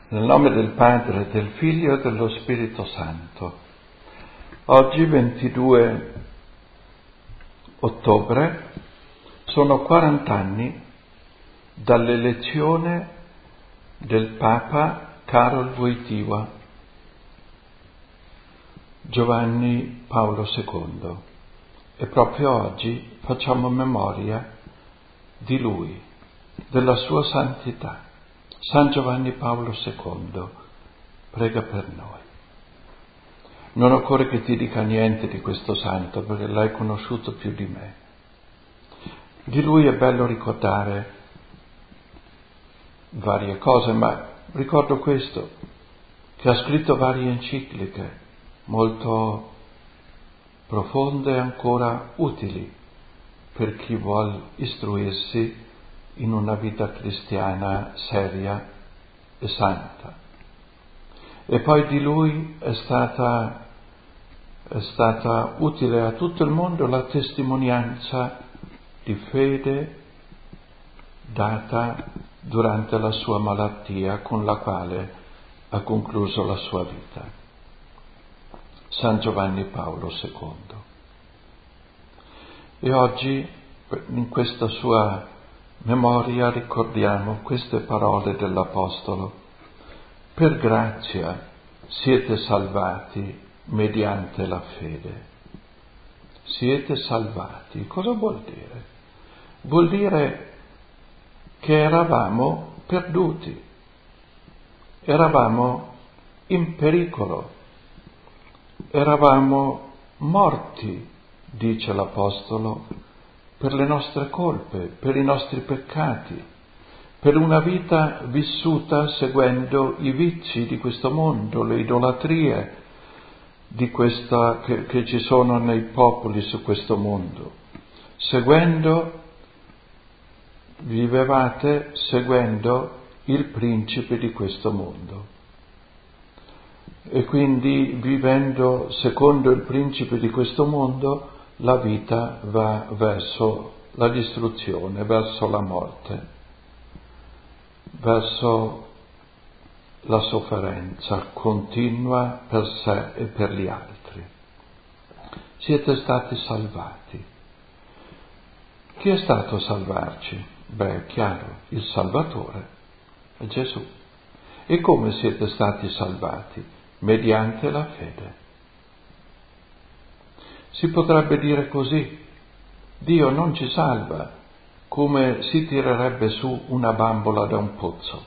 Nel nome del Padre, del Figlio e dello Spirito Santo. Oggi, 22 ottobre, sono 40 anni dall'elezione del Papa Karol Wojtyła, Giovanni Paolo II, e proprio oggi facciamo memoria di lui, della sua santità. San Giovanni Paolo II, prega per noi. Non occorre che ti dica niente di questo santo, perché l'hai conosciuto più di me. Di lui è bello ricordare varie cose, ma ricordo questo, che ha scritto varie encicliche molto profonde e ancora utili per chi vuol istruirsi in una vita cristiana seria e santa. E poi di lui è stata utile a tutto il mondo la testimonianza di fede data durante la sua malattia, con la quale ha concluso la sua vita. San Giovanni Paolo II. E oggi, in questa sua memoria, ricordiamo queste parole dell'Apostolo: per grazia siete salvati mediante la fede. Siete salvati. Cosa vuol dire? Vuol dire che eravamo perduti, eravamo in pericolo, eravamo morti, dice l'Apostolo, per le nostre colpe, per i nostri peccati, per una vita vissuta seguendo i vizi di questo mondo, le idolatrie che ci sono nei popoli su questo mondo. Vivevate seguendo il principe di questo mondo. E quindi, vivendo secondo il principe di questo mondo, la vita va verso la distruzione, verso la morte, verso la sofferenza continua per sé e per gli altri. Siete stati salvati. Chi è stato a salvarci? È chiaro, il Salvatore, è Gesù. E come siete stati salvati? Mediante la fede. Si potrebbe dire così: Dio non ci salva come si tirerebbe su una bambola da un pozzo,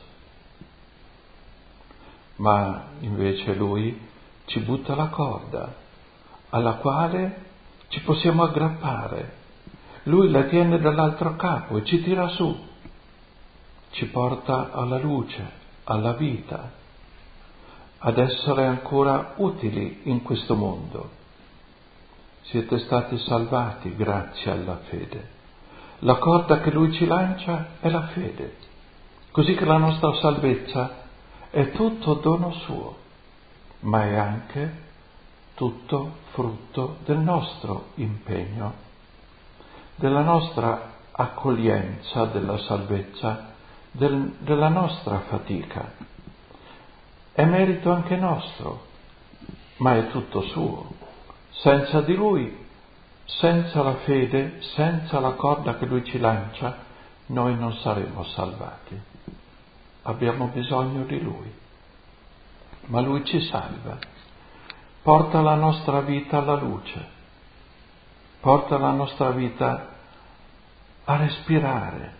ma invece Lui ci butta la corda alla quale ci possiamo aggrappare. Lui la tiene dall'altro capo e ci tira su, ci porta alla luce, alla vita, ad essere ancora utili in questo mondo. Siete stati salvati grazie alla fede. La corda che Lui ci lancia è la fede, così che la nostra salvezza è tutto dono suo, ma è anche tutto frutto del nostro impegno, della nostra accoglienza della salvezza, della nostra fatica. È merito anche nostro, ma è tutto suo. Senza di Lui, senza la fede, senza la corda che Lui ci lancia, noi non saremo salvati. Abbiamo bisogno di Lui, ma Lui ci salva, porta la nostra vita alla luce, porta la nostra vita a respirare,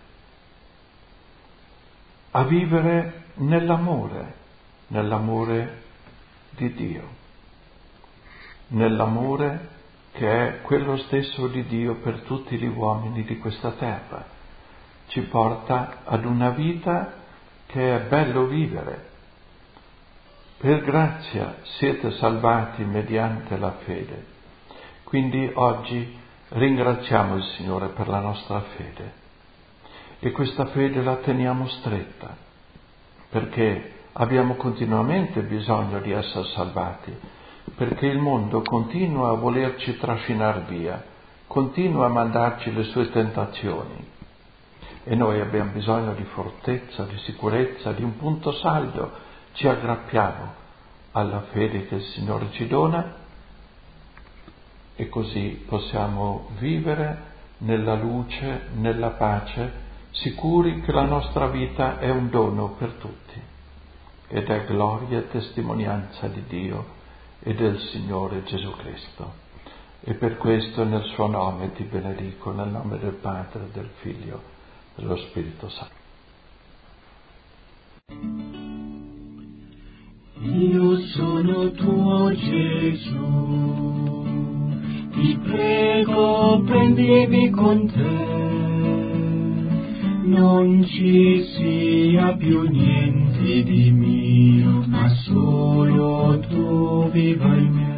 a vivere nell'amore di Dio, nell'amore che è quello stesso di Dio per tutti gli uomini di questa terra. Ci porta ad una vita che è bello vivere. Per grazia siete salvati mediante la fede. Quindi oggi ringraziamo il Signore per la nostra fede, e questa fede la teniamo stretta, perché abbiamo continuamente bisogno di essere salvati, perché il mondo continua a volerci trascinare via, continua a mandarci le sue tentazioni, e noi abbiamo bisogno di fortezza, di sicurezza, di un punto saldo ci aggrappiamo alla fede che il Signore ci dona e così possiamo vivere nella luce, nella pace, sicuri che la nostra vita è un dono per tutti ed è gloria e testimonianza di Dio e del Signore Gesù Cristo. E per questo nel suo nome ti benedico, nel nome del Padre, del Figlio e dello Spirito Santo. Io sono tuo Gesù, ti prego prendimi con te, non ci sia più niente di mio, ma solo tu viva in me.